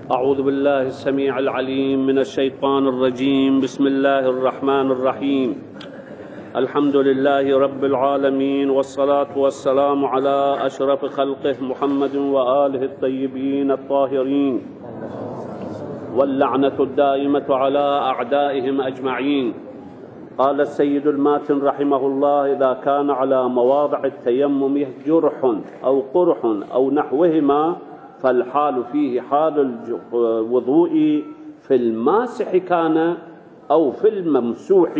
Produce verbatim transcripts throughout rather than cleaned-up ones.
أعوذ بالله السميع العليم من الشيطان الرجيم. بسم الله الرحمن الرحيم. الحمد لله رب العالمين، والصلاة والسلام على أشرف خلقه محمد وآله الطيبين الطاهرين، واللعنة الدائمة على أعدائهم أجمعين. قال السيد الماتن رحمه الله: إذا كان على مواضع التيمم جرح أو قرح أو نحوهما فالحال فيه حال الوضوء في الماسح كان أو في الممسوح.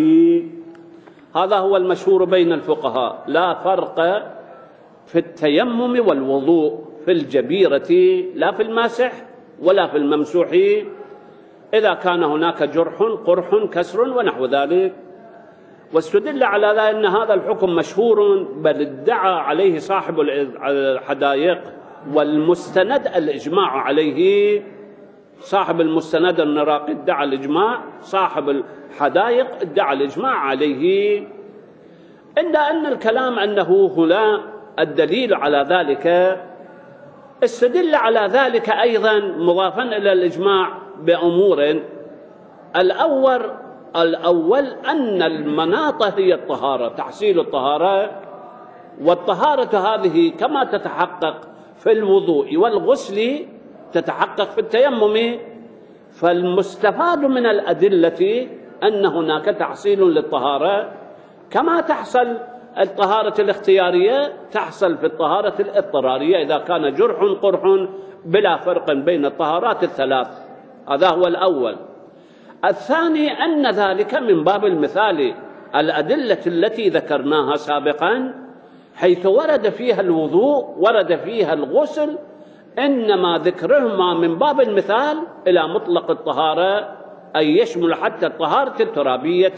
هذا هو المشهور بين الفقهاء، لا فرق في التيمم والوضوء في الجبيرة، لا في الماسح ولا في الممسوح، إذا كان هناك جرح قرح كسر ونحو ذلك. واستدل على ذلك أن هذا الحكم مشهور، بل ادعى عليه صاحب الحدائق والمستند الإجماع عليه. صاحب المستند النراقي ادعى الإجماع، صاحب الحدائق ادعى الإجماع عليه. إلا أن الكلام أنه هنا الدليل على ذلك استدل على ذلك أيضا مضافا إلى الإجماع بأمور. الأول الأول أن المناط هي الطهارة، تحصيل الطهارة، والطهارة هذه كما تتحقق في الوضوء والغسل تتحقق في التيمم. فالمستفاد من الأدلة أن هناك تحصيل للطهارة، كما تحصل الطهارة الاختيارية تحصل في الطهارة الاضطرارية إذا كان جرح قرح بلا فرق بين الطهارات الثلاث. هذا هو الأول. الثاني أن ذلك من باب المثال، الأدلة التي ذكرناها سابقا حيث ورد فيها الوضوء ورد فيها الغسل، إنما ذكرهما من باب المثال إلى مطلق الطهارة، أي يشمل حتى الطهارة الترابية.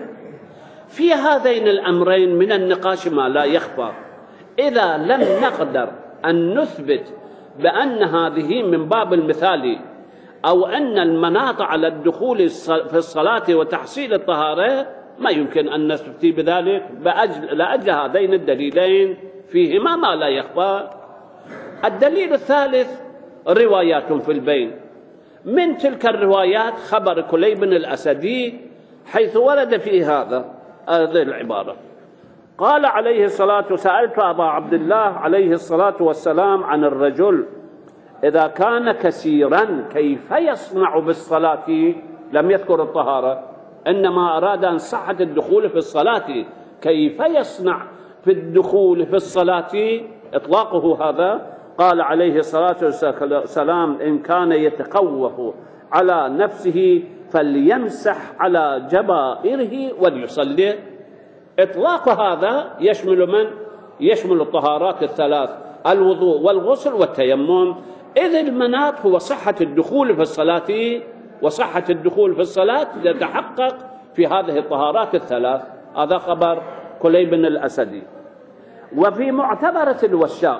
في هذين الأمرين من النقاش ما لا يخفى. إذا لم نقدر أن نثبت بأن هذه من باب المثال، أو أن المناط على الدخول في الصلاة وتحصيل الطهارة، ما يمكن أن نستفتي بذلك لأجل هذين الدليلين فيهما ما لا يخفى. الدليل الثالث روايات في البين. من تلك الروايات خبر كليب الأسدي حيث ورد في هذا هذه العبارة: قال عليه الصلاة والسلام: سألت أبا عبد الله عليه الصلاة والسلام عن الرجل إذا كان كثيرا كيف يصنع بالصلاة. لم يذكر الطهارة، إنما أراد أن صحة الدخول في الصلاة، كيف يصنع في الدخول في الصلاة إطلاقه هذا. قال عليه الصلاة والسلام: إن كان يتقوه على نفسه فليمسح على جبائره وليصلي. إطلاق هذا يشمل من؟ يشمل الطهارات الثلاث، الوضوء والغسل والتيمم. إذ المناط هو صحة الدخول في الصلاة، وصحة الدخول في الصلاة يتحقق في هذه الطهارات الثلاث. هذا خبر كليب الأسدي. وفي معتبرة الوشاق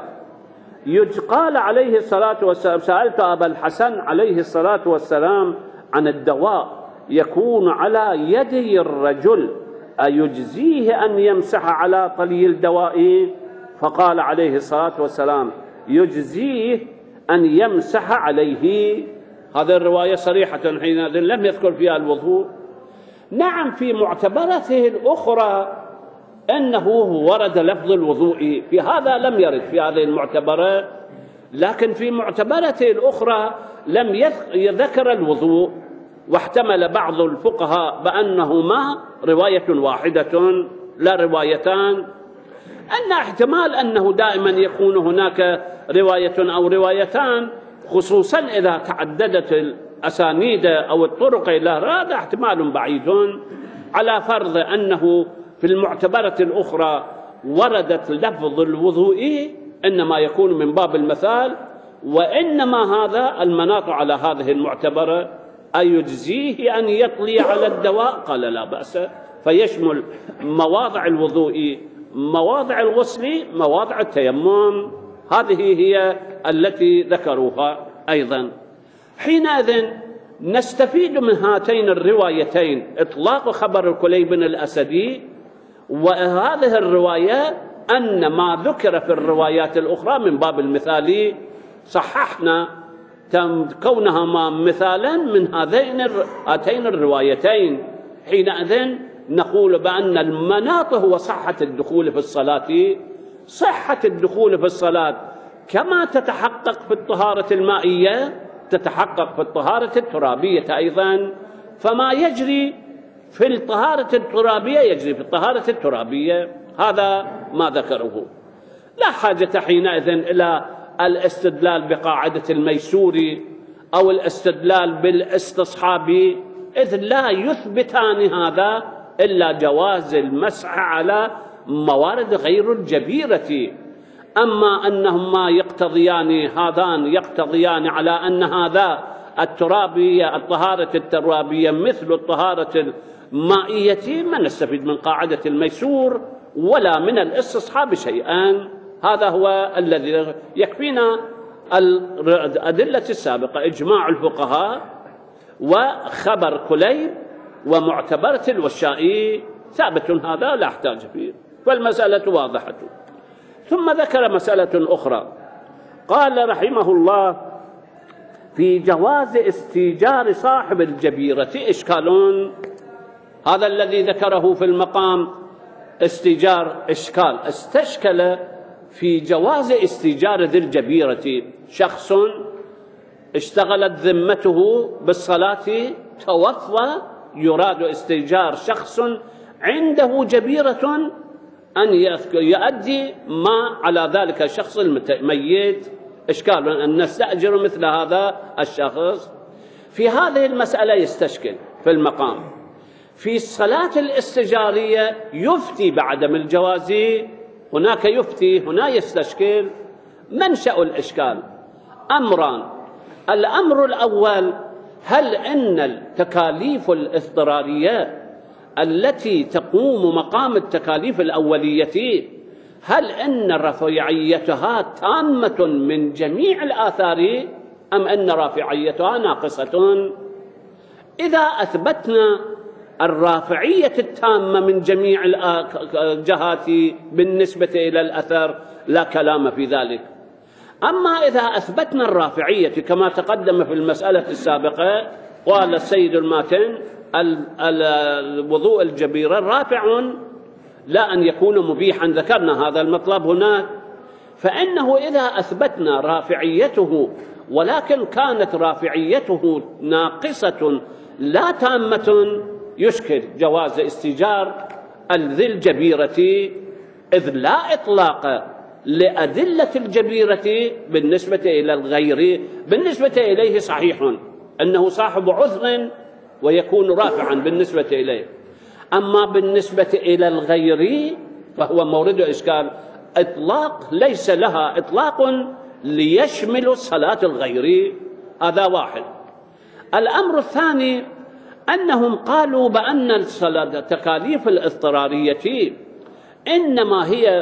قال عليه الصلاة والسلام: سألت أبا الحسن عليه الصلاة والسلام عن الدواء يكون على يدي الرجل أيجزيه أن يمسح على طلي الدواء؟ فقال عليه الصلاة والسلام: يجزيه أن يمسح عليه. هذه الرواية صريحة حينئذ لم يذكر فيها الوضوء. نعم، في معتبرته الأخرى أنه ورد لفظ الوضوء، في هذا لم يرد في هذه المعتبرة، لكن في معتبرته الأخرى لم يذكر الوضوء. واحتمل بعض الفقهاء بأنهما رواية واحدة لا روايتان، أن احتمال أنه دائما يكون هناك رواية أو روايتان، خصوصا إذا تعددت الأسانيد أو الطرق إلى هذا احتمال بعيد، على فرض أنه في المعتبرة الأخرى وردت لفظ الوضوء، إنما يكون من باب المثال. وإنما هذا المناط على هذه المعتبرة أيجزيه أن يطلي على الدواء؟ قال لا بأس، فيشمل مواضع الوضوء، مواضع الغسل، مواضع التيمم. هذه هي التي ذكروها أيضا. حينئذ نستفيد من هاتين الروايتين إطلاق خبر كليب الأسدي، وهذه الرواية أن ما ذكر في الروايات الأخرى من باب المثال. صححنا كونهما مثالا من هذين هاتين الروايتين، حينئذ نقول بأن المناط هو صحة الدخول في الصلاة. صحة الدخول في الصلاة كما تتحقق في الطهارة المائية تتحقق في الطهارة الترابية أيضا، فما يجري في الطهارة الترابية يجري في الطهارة الترابية. هذا ما ذكره. لا حاجة حينئذ إلى الاستدلال بقاعدة الميسور أو الاستدلال بالاستصحاب، إذ لا يثبتان هذا إلا جواز المسح على موارد غير الجبيرة. أما أنهما يقتضيان هذان يقتضيان على أن هذا الترابية الطهارة الترابية مثل الطهارة المائية، ما نستفيد من قاعدة الميسور ولا من الاستصحاب شيئا. هذا هو الذي يكفينا الأدلة السابقة، إجماع الفقهاء وخبر كليب ومعتبرة الوشائي ثابت، هذا لا أحتاج فيه، والمسألة واضحة. ثم ذكر مسألة أخرى، قال رحمه الله في جواز استيجار صاحب الجبيرة إشكال. هذا الذي ذكره في المقام استيجار إشكال، استشكل في جواز استيجار ذي الجبيرة. شخص اشتغلت ذمته بالصلاة توفى، يراد استيجار شخص عنده جبيرة أن يؤدي ما على ذلك الشخص الميت. إشكال أن نستأجر مثل هذا الشخص. في هذه المسألة يستشكل في المقام. في الصلاة الاستجارية يفتي بعدم الجواز، هناك يفتي، هنا يستشكل. منشأ الإشكال أمران. الأمر الأول، هل إن التكاليف الاضطرارية التي تقوم مقام التكاليف الأولية هل إن رفاعيتها تامة من جميع الآثار أم أن رافعيتها ناقصة؟ إذا أثبتنا الرافعية التامة من جميع الجهات بالنسبة إلى الأثر لا كلام في ذلك. أما إذا أثبتنا الرافعية كما تقدم في المسألة السابقة، قال السيد الماتن الوضوء الجبيرة رافع لا أن يكون مبيحا، ذكرنا هذا المطلب هناك. فإنه إذا أثبتنا رافعيته ولكن كانت رافعيته ناقصة لا تامة، يشكل جواز استيجار ذي الجبيرة، إذ لا إطلاق لأدلة الجبيرة بالنسبة إلى الغير. بالنسبة إليه صحيح أنه صاحب عذر ويكون رافعا بالنسبة إليه، أما بالنسبة إلى الغير فهو مورد إشكال. إطلاق ليس لها إطلاق ليشمل صلاة الغير، هذا واحد. الأمر الثاني أنهم قالوا بأن الصلاة تكاليف الاضطرارية إنما هي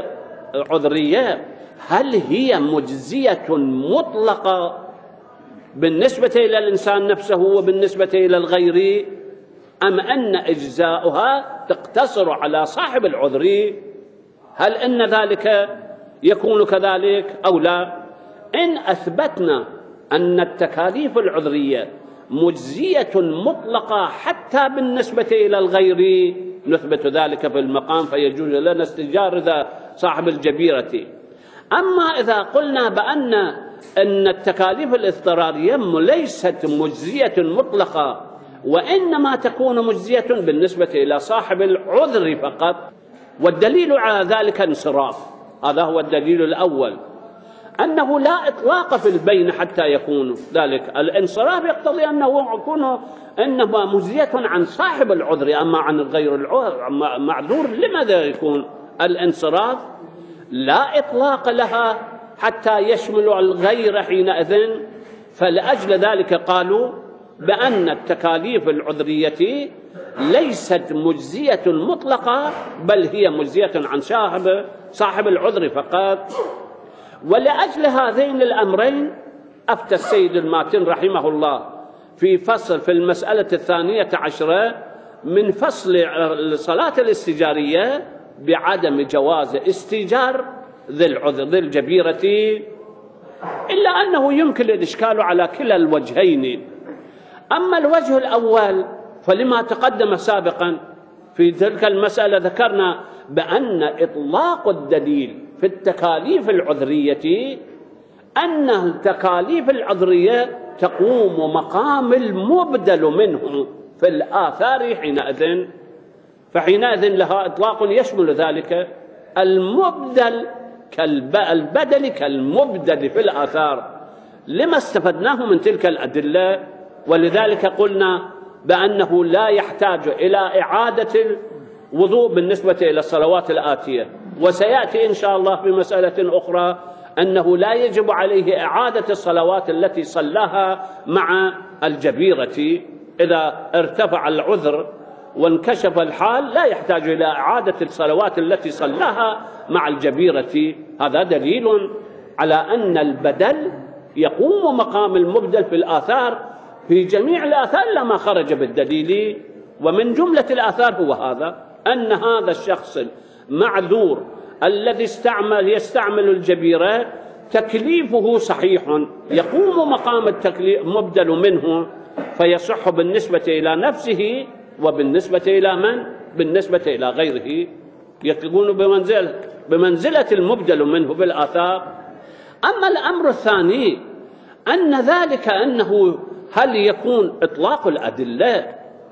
عذرية، هل هي مجزية مطلقة بالنسبة إلى الإنسان نفسه وبالنسبة إلى الغير، أم أن إجزاؤها تقتصر على صاحب العذر؟ هل إن ذلك يكون كذلك أو لا؟ إن أثبتنا أن التكاليف العذرية مجزية مطلقة حتى بالنسبة إلى الغير نثبت ذلك في المقام، فيجوز لنا استئجار ذا صاحب الجبيرة. أما إذا قلنا بأن أن التكاليف الاضطرارية ليست مجزية مطلقة وإنما تكون مجزية بالنسبة إلى صاحب العذر فقط، والدليل على ذلك انصراف. هذا هو الدليل الأول، أنه لا إطلاق في البين حتى يكون ذلك. الانصراف يقتضي أنه يكون إنما مجزية عن صاحب العذر، أما عن غير المعذور لماذا يكون الانصراف؟ لا إطلاق لها حتى يشمل الغير حينئذ. فلأجل ذلك قالوا بأن التكاليف العذرية ليست مجزية مطلقة، بل هي مجزية عن صاحب صاحب العذر فقط. ولأجل هذين الأمرين أفتى السيد الماتن رحمه الله في فصل في المسألة الثانية عشرة من فصل الصلاة الاستجارية بعدم جواز استيجار ذي العذر ذي الجبيرة. إلا أنه يمكن الإشكال على كلا الوجهين. أما الوجه الأول فلما تقدم سابقا في تلك المسألة ذكرنا بأن إطلاق الدليل في التكاليف العذرية أن التكاليف العذرية تقوم مقام المبدل منه في الآثار حينئذ، فحينئذ لها إطلاق يشمل ذلك المبدل كالبدل كالمبدل في الآثار. لما استفدناه من تلك الأدلة؟ ولذلك قلنا بأنه لا يحتاج إلى إعادة الوضوء بالنسبة إلى الصلوات الآتية، وسيأتي إن شاء الله في مسألة أخرى أنه لا يجب عليه إعادة الصلوات التي صلاها مع الجبيرة. إذا ارتفع العذر وانكشف الحال لا يحتاج إلى إعادة الصلوات التي صلاها مع الجبيرة. هذا دليل على أن البدل يقوم مقام المبدل في الآثار في جميع الآثار إلا ما خرج بالدليل، ومن جملة الآثار هو هذا، أن هذا الشخص المعذور الذي استعمل يستعمل الجبيرة تكليفه صحيح يقوم مقام التكليف مبدل منه، فيصح بالنسبة إلى نفسه وبالنسبة إلى من؟ بالنسبة إلى غيره، يكون بمنزلة بمنزلة المبدل منه بالآثار. أما الأمر الثاني أن ذلك أنه هل يكون إطلاق الأدلة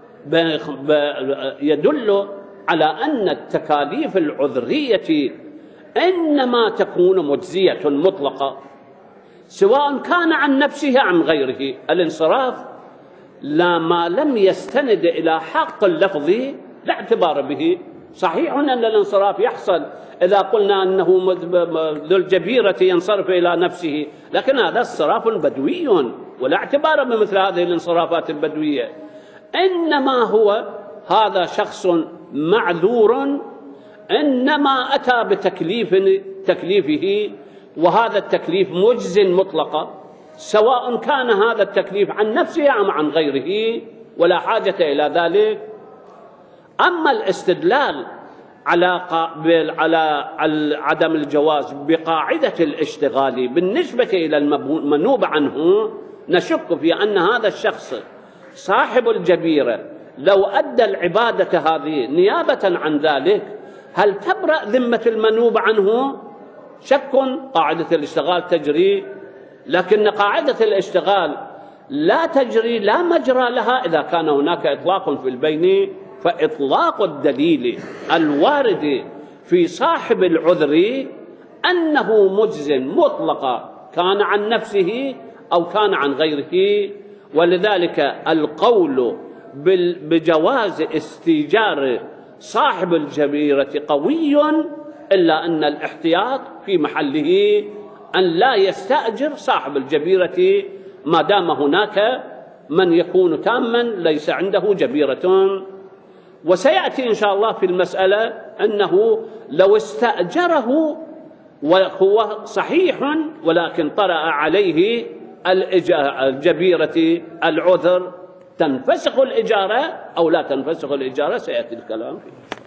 يدل على أن التكاليف العذرية إنما تكون مجزية مطلقة سواء كان عن نفسه عن غيره. الانصراف لا ما لم يستند إلى حق اللفظ لا اعتبار به. صحيح أن الانصراف يحصل إذا قلنا أنه ذو الجبيرة ينصرف إلى نفسه، لكن هذا انصراف بدوي ولا اعتبار بمثل هذه الانصرافات البدوية. إنما هو هذا شخص معذور إنما أتى بتكليف تكليفه، وهذا التكليف مجز مطلقا سواء كان هذا التكليف عن نفسه أم عن غيره، ولا حاجة إلى ذلك. أما الاستدلال على على عدم الجواز بقاعدة الاشتغال بالنسبة إلى المنوب عنه، نشك في أن هذا الشخص صاحب الجبيرة لو أدى العبادة هذه نيابة عن ذلك هل تبرأ ذمة المنوب عنه؟ شك. قاعدة الاشتغال تجري، لكن قاعدة الاشتغال لا تجري لا مجرى لها إذا كان هناك إطلاق في البين. فإطلاق الدليل الوارد في صاحب العذر أنه مجز مطلقا كان عن نفسه أو كان عن غيره، ولذلك القول بجواز استيجار صاحب الجبيرة قوي، إلا أن الاحتياط في محله أن لا يستأجر صاحب الجبيرة ما دام هناك من يكون تاما ليس عنده جبيرة. وسيأتي إن شاء الله في المسألة أنه لو استأجره وهو صحيح ولكن طرأ عليه الجبيرة العذر تنفسخ الإجارة أو لا تنفسخ الإجارة، سيأتي الكلام فيه.